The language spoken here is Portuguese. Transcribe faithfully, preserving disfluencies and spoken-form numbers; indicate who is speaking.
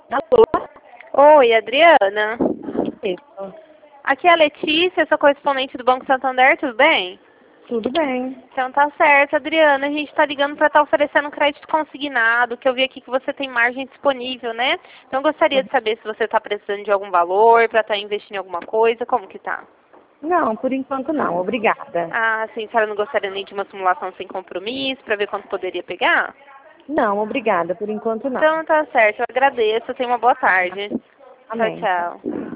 Speaker 1: Alô?
Speaker 2: Oi, Adriana.
Speaker 1: Isso.
Speaker 2: Aqui é a Letícia, sou correspondente do Banco Santander, tudo bem?
Speaker 1: Tudo bem.
Speaker 2: Então tá certo, Adriana. A gente tá ligando para estar oferecendo crédito consignado, que eu vi aqui que você tem margem disponível, né? Então eu gostaria de saber se você está precisando de algum valor para estar investindo em alguma coisa, como que tá?
Speaker 1: Não, por enquanto não. Obrigada.
Speaker 2: Ah, sim, a senhora não gostaria nem de uma simulação sem compromisso, para ver quanto poderia pegar?
Speaker 1: Não, obrigada. Por enquanto não.
Speaker 2: Então tá certo, eu agradeço, tenha uma boa tarde. Tchau,
Speaker 1: Amém.
Speaker 2: tchau.